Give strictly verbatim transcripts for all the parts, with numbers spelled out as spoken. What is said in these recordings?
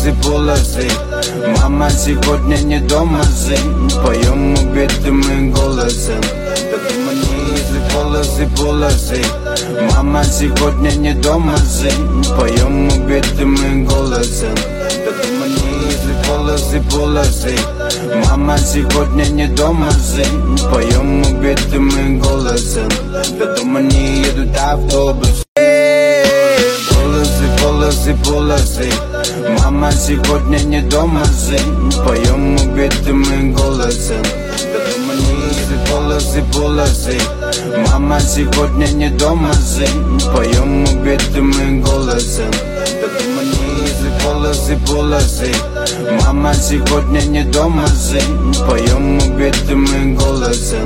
полосы, полосы. Мама сегодня не дома, сын. Поем убитым голосом. Полосы, полосы. Мама сегодня не дома, сын. Поем убитым голосом. Полосы, полосы. Мама сегодня не дома, сын. Поем убитым голосом. До дома не едут автобус. Полосы, полосы, полосы. Мама сегодня не дома, сын. Поем убитым голосом. Полосы, полосы. Мама сегодня не дома, сын. Поем убитым голосом. Полосы, полосы. Мама сегодня не дома, сын. Поем убитым голосом.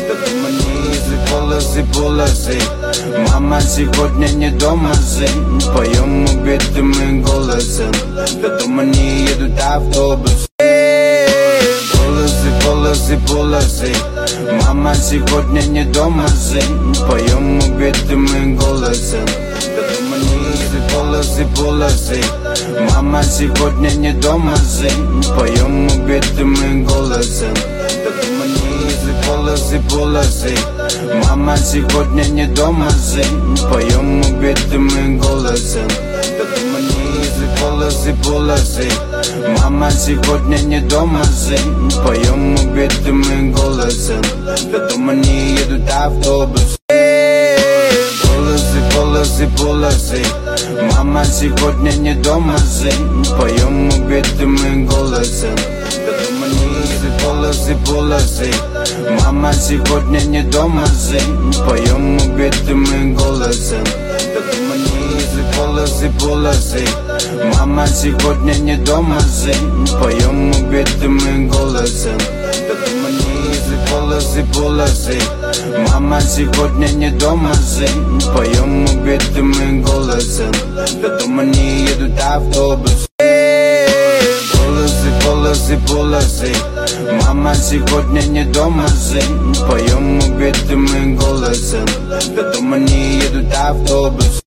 Полосы, полосы. Мама сегодня не дома, сын. Поем убитым голосом. До дома не едут автобус. Полосы, полосы, полосы. Мама сегодня не дома, сын. Поем убитым голосом. Полосы, полосы. Мама сегодня не дома, сын. Поем убитым голосом. Полосы, полосы. Мама сегодня не дома, сын. Поем убитым голосом. Полосы, полосы. Мама сегодня не дома, сын. Поем убитым голосом. До дома не едут автобус. Полосы, полосы, полосы. Мама сегодня не дома, сын. Поем убитым голосом. Полосы, полосы. Мама сегодня не дома, сын. Поем убитым голосом. Полосы, полосы. Мама сегодня не дома, сын. Поем убитым голосом. Полосы, полосы. Мама сегодня не дома, сын. Поем убитым голосом. До дома не едут автобус. Полосы, полосы, полосы. Мама сегодня не дома, сын. Поем убитым голосом. До дома не едут автобус.